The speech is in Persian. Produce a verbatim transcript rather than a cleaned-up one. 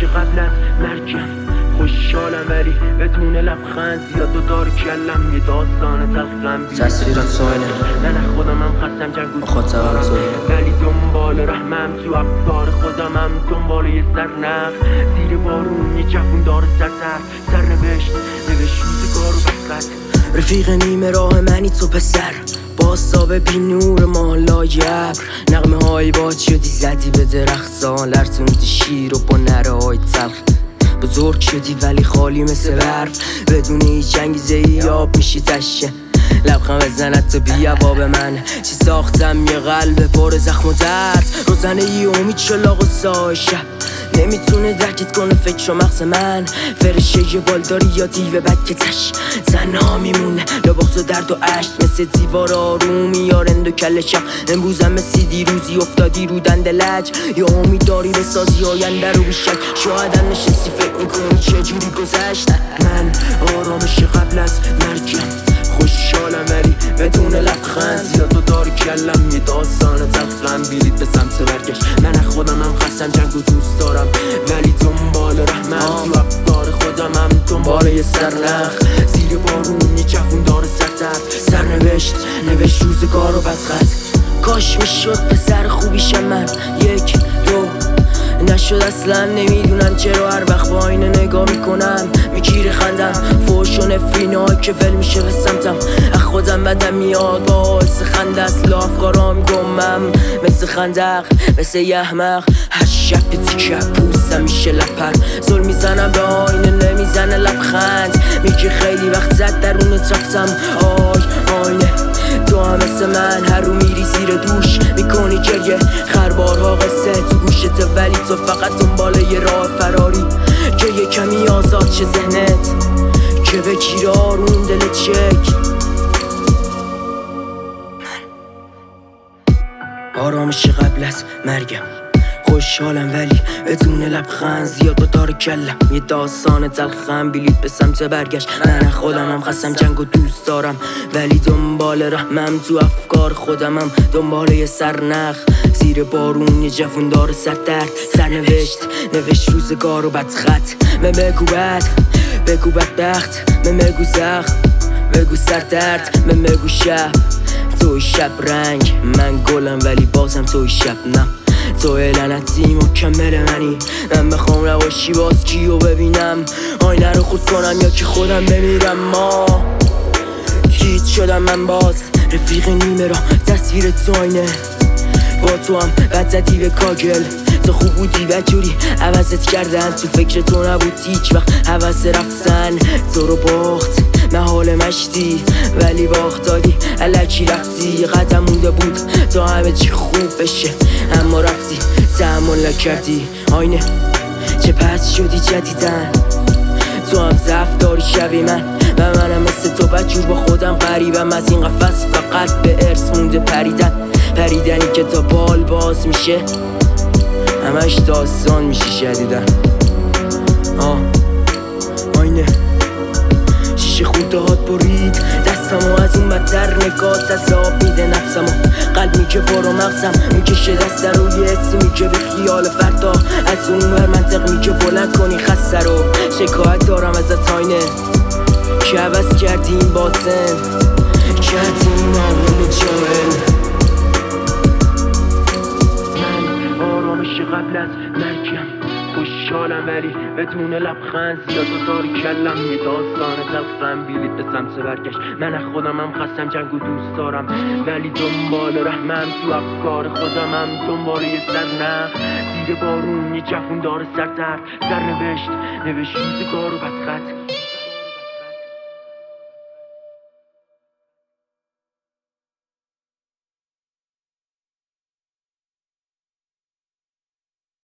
قبل از مرگم خوشحالم ولی بدون لبخند زیاد و دار کلم یه داستان تلخم تصویرات ساینه من از خودم هم خستم جنگ و مخاطبم تو ولی دنبال رحمم تو افکار خودم هم دنبال یه سرنخ زیر بارون یه جوون داره سرتر سرنوشت نوشت روزگار و بسخط رفیق نیمه راه منی تو پسر باستاب بی نور مالای ابر نغمه های باد شدی زدی به درختان لرزوندی شیر و با نره های تلخ بزرگ شدی ولی خالی مثل برف بدون هیچ انگیزه ای آب میشی تشه لبخند بزند تو بیا به من چی ساختم یه قلب پر زخم و درد روزنه ای امید شلاق و سای شب نمیتونه درکت کنه فکر و مغز من فرشه یه بالداری یا دیو بکتش تنها میمونه لباس و درد و عشق مثل دیوار آروم میارند و کل شب امروزم مثل دیروزی افتادی رو دندلج یا امید داری به سازی آینده رو بیشک شاید هم نشستی فکر میکنی چجوری گذشت من آرامش قبل از مرگم خوشحالم ولی بدون لبخند زیاد و دار کلم یه داستان تلخم بیلید به سمت برگشت من از خودم هم خستم جنگ و دوست دارم ولی دنبال رحمت تو افکار خودم هم دنبال یه سرنخ زیر بارون یه جوون داره سرتر سرنوشت نوشت روزگار و بدخط کاش میشد پسر خوبیشم من یک دو نشد اصلا نمیدونن چرا هر وقت با آینه نگاه میکنم میگیره خندم فوش و نفرینای که ول میشه به سمتم از خودم بدم میاد با حس خنده اصلا افکارام گمم مثل خندق مثل یه احمق هر شب یه تیکه پوستم میشه لپر زل میزنم به آینه نمیزنه لبخند میگه خیلی وقت زد درونت رفتم آی آینه تو هم مثل من هر رو میری زیر دوش میکنی گریه خربارها قصه تو گوشت ولی تو فقط دنبال یه راه فراری که یه کمی آزاد شه ذهنت که بگیره آروم دلت چک آرامش قبل از مرگم خوشحالم ولی بدون لبخند زیاد با دار کلم یه داستان تلخم بیلید به سمت برگشت من خودم هم خستم جنگ و دوست دارم ولی دنبال رحمم تو افکار خودم هم دنبال یه سرنخ زیر بارون یه جوون داره سر درد سرنوشت نوشت روزگار و بدخط من بگو بد بگو بدبخت من بگو زخم بگو سر درد من بگو شب توی شب رنگ من گلم ولی بازم توی شب نم توی لعنتی مکمل منی من بخوام رواشی باز کیو ببینم آینه رو خود کنم یا که خودم بمیرم ما هیچ شدم من باز رفیق نیمه را تصویر تو آینه با تو هم بد زدی به کاگل تو خوب بودی بدجوری عوضت کردن تو فکر تو نبود هیچ وقت حوض رفتن تو رو باخت محال مشتی ولی باخت دادی الکی رفتی قدم مونده بود تا همه چی خوب بشه اما رفتی تحمل نکردی آینه چه پس شدی جدیدن تو هم ضعف داری شبیه من و منم مثل تو بدجور با خودم غریبم از این قفس فقط به ارث مونده پریدن پریدنی که تا بال باز میشه همش داستان میشه شدیدن آه آینه شیشه خودهات برید دستمو از اون بدتر نگات از آب میده نفسمو قلب میگه برو مغزم میکشه دست روی حسی میگه به خیال فردا از اون ور منطق میگه بلند کنی خسته رو شکایت دارم ازت آینه که عوض کردی این باطن کردی این آقل جاهل قبل از مرگم خوشحالم ولی بدون لبخند زیاد و دار کلم یه داستان تلخم بیلید به سمت برگشت من از خودم هم خستم جنگ و دوست دارم ولی دنبال رحمم تو افکار خودم هم دنبال یه سرنخ زیر بارون یه جوون داره سر درد سرنوشت نوشت روزگار و بدخط